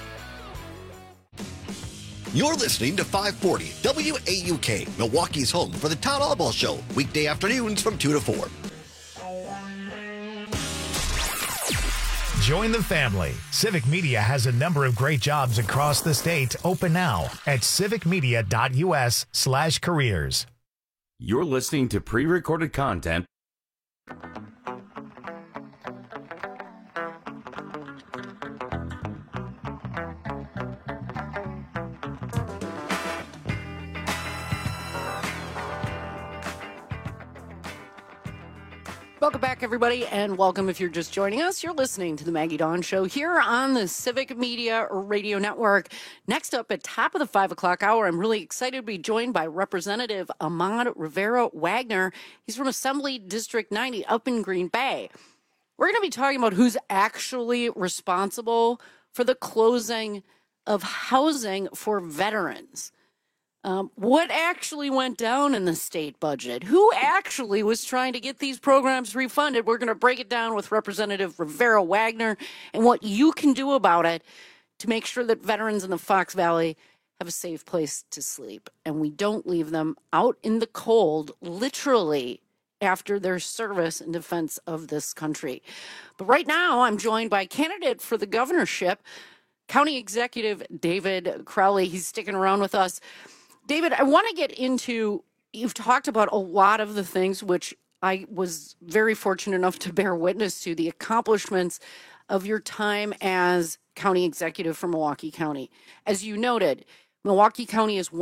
You're listening to 540 WAUK, Milwaukee's home for the Town Hall Ball Show, weekday afternoons from 2 to 4. Join the family. Civic Media has a number of great jobs across the state open now at civicmedia.us/careers. You're listening to pre-recorded content. Welcome back, everybody, and welcome if you're just joining us. You're listening to the Maggie Dawn Show here on the Civic Media Radio Network. Next up at top of the 5 o'clock hour, I'm really excited to be joined by Representative Ahmad Rivera-Wagner. He's from Assembly District 90 up in Green Bay. We're going to be talking about who's actually responsible for the closing of housing for veterans. What actually went down in the state budget? Who actually was trying to get these programs refunded? We're going to break it down with Representative Rivera-Wagner and what you can do about it to make sure that veterans in the Fox Valley have a safe place to sleep and we don't leave them out in the cold, literally, after their service in defense of this country. But right now, I'm joined by candidate for the governorship, County Executive David Crowley. He's sticking around with us. David, I want to get into, you've talked about a lot of the things which I was very fortunate enough to bear witness to, the accomplishments of your time as county executive for Milwaukee County. As you noted, Milwaukee County is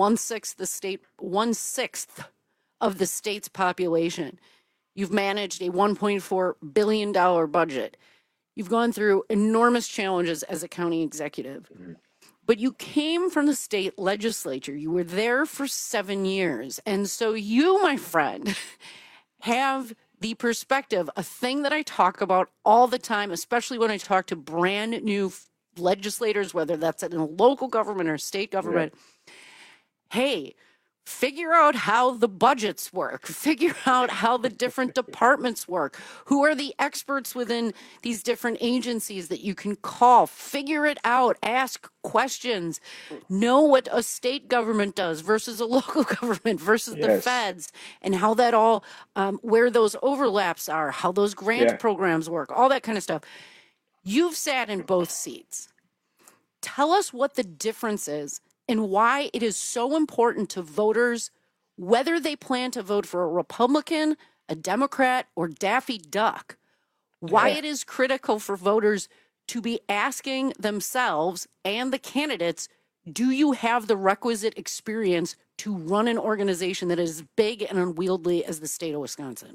1/6 of the state's population. You've managed a $1.4 billion budget. You've gone through enormous challenges as a county executive. But you came from the state legislature. You were there for 7 years. And so you, my friend, have the perspective, a thing that I talk about all the time, especially when I talk to brand new legislators, whether that's in a local government or state government. Yeah. Hey, figure out how the budgets work. Figure out how the different departments work. Who are the experts within these different agencies that you can call? Figure it out. Ask questions. Know what a state government does versus a local government versus the feds, and how that all, where those overlaps are, how those grant programs work, all that kind of stuff. You've sat in both seats. Tell us what the difference is and why it is so important to voters, whether they plan to vote for a Republican, a Democrat, or Daffy Duck, why it is critical for voters to be asking themselves and the candidates, do you have the requisite experience to run an organization that is as big and unwieldy as the state of Wisconsin?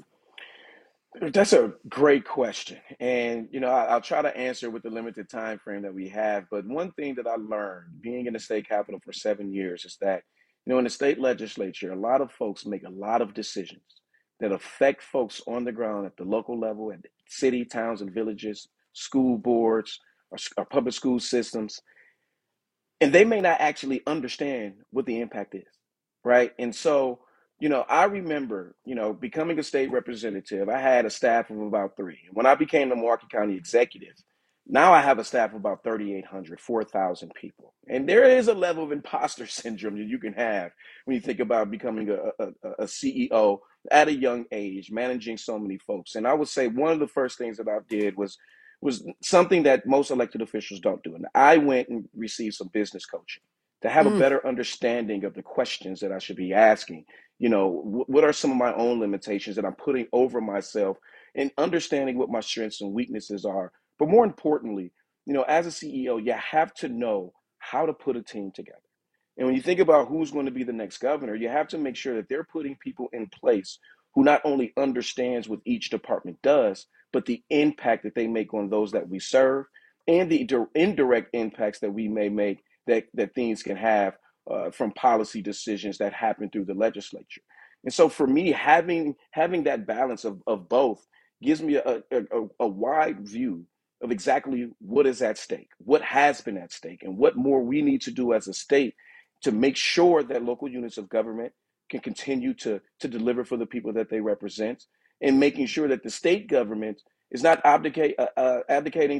That's a great question. And, I'll try to answer with the limited time frame that we have. But one thing that I learned being in the state capitol for 7 years is that, in the state legislature, a lot of folks make a lot of decisions that affect folks on the ground at the local level, at city, towns, and villages, school boards, or public school systems. And they may not actually understand what the impact is, right? And so, I remember, becoming a state representative, I had a staff of about 3. When I became the Milwaukee County executive, now I have a staff of about 3,800, 4,000 people. And there is a level of imposter syndrome that you can have when you think about becoming a CEO at a young age, managing so many folks. And I would say one of the first things that I did was something that most elected officials don't do. And I went and received some business coaching to have a better understanding of the questions that I should be asking. What are some of my own limitations that I'm putting over myself, and understanding what my strengths and weaknesses are. But more importantly, as a CEO, you have to know how to put a team together. And when you think about who's going to be the next governor, you have to make sure that they're putting people in place who not only understands what each department does, but the impact that they make on those that we serve, and the indirect impacts that we may make that things can have from policy decisions that happen through the legislature. And so for me, having that balance of both gives me a wide view of exactly what is at stake, what has been at stake, and what more we need to do as a state to make sure that local units of government can continue to deliver for the people that they represent, and making sure that the state government is not abdicating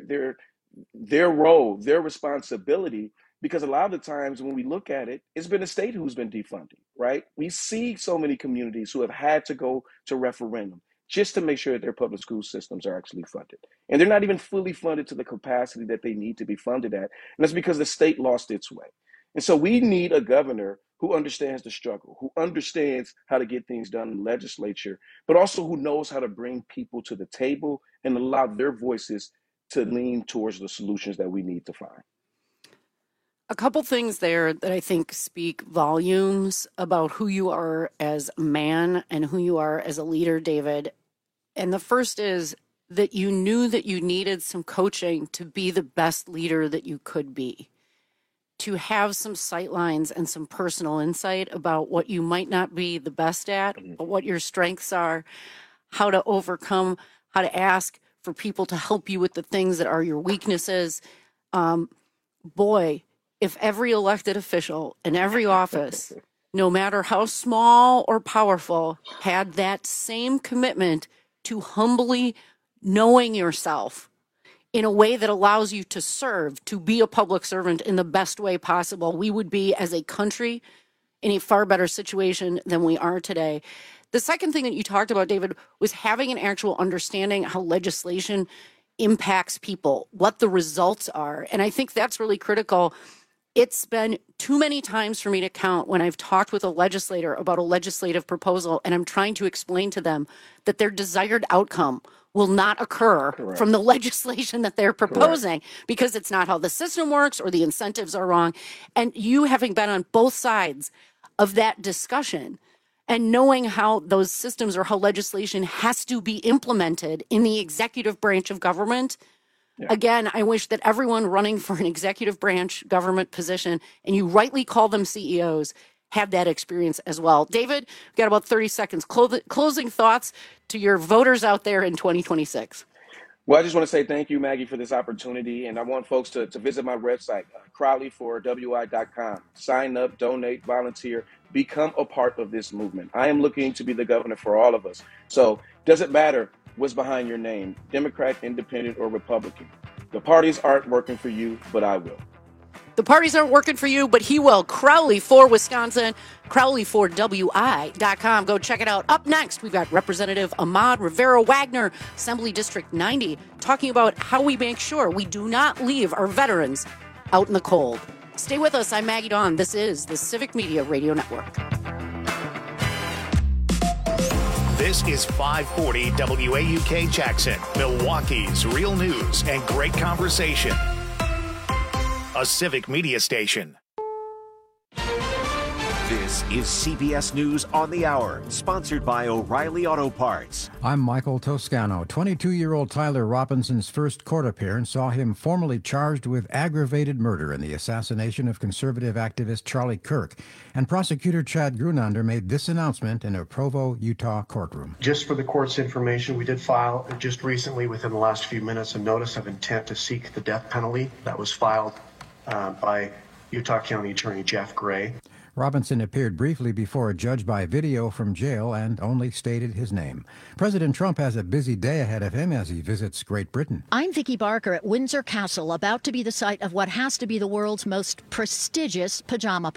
their role, their responsibility. Because a lot of the times when we look at it, it's been the state who's been defunding, right? We see so many communities who have had to go to referendum just to make sure that their public school systems are actually funded. And they're not even fully funded to the capacity that they need to be funded at. And that's because the state lost its way. And so we need a governor who understands the struggle, who understands how to get things done in the legislature, but also who knows how to bring people to the table and allow their voices to lean towards the solutions that we need to find. A couple things there that I think speak volumes about who you are as a man and who you are as a leader, David. And the first is that you knew that you needed some coaching to be the best leader that you could be, to have some sightlines and some personal insight about what you might not be the best at, but what your strengths are, how to overcome, how to ask for people to help you with the things that are your weaknesses. Boy, if every elected official in every office, no matter how small or powerful, had that same commitment to humbly knowing yourself in a way that allows you to serve, to be a public servant in the best way possible, we would be, as a country, in a far better situation than we are today. The second thing that you talked about, David, was having an actual understanding how legislation impacts people, what the results are. And I think that's really critical. It's been too many times for me to count when I've talked with a legislator about a legislative proposal, and I'm trying to explain to them that their desired outcome will not occur from the legislation that they're proposing because it's not how the system works or the incentives are wrong. And you, having been on both sides of that discussion and knowing how those systems or how legislation has to be implemented in the executive branch of government, again, I wish that everyone running for an executive branch government position, and you rightly call them CEOs, had that experience as well. David, we've got about 30 seconds. Closing thoughts to your voters out there in 2026. Well, I just want to say thank you, Maggie, for this opportunity. And I want folks to visit my website, crowley4wi.com. Sign up, donate, volunteer, become a part of this movement. I am looking to be the governor for all of us. So doesn't matter what's behind your name, Democrat, Independent, or Republican. The parties aren't working for you, but I will. The parties aren't working for you, but he will. Crowley for Wisconsin, crowley4wi.com. Go check it out. Up next, we've got Representative Ahmad Rivera-Wagner, Assembly District 90, talking about how we make sure we do not leave our veterans out in the cold. Stay with us. I'm Maggie Dawn. This is the Civic Media Radio Network. This is 540 WAUK Jackson, Milwaukee's real news and great conversation. A Civic Media station. This is CBS News on the Hour, sponsored by O'Reilly Auto Parts. I'm Michael Toscano. 22-year-old Tyler Robinson's first court appearance saw him formally charged with aggravated murder in the assassination of conservative activist Charlie Kirk. And prosecutor Chad Grunander made this announcement in a Provo, Utah courtroom. Just for the court's information, we did file just recently, within the last few minutes, a notice of intent to seek the death penalty that was filed by Utah County Attorney Jeff Gray. Robinson appeared briefly before a judge by video from jail and only stated his name. President Trump has a busy day ahead of him as he visits Great Britain. I'm Vicki Barker at Windsor Castle, about to be the site of what has to be the world's most prestigious pajama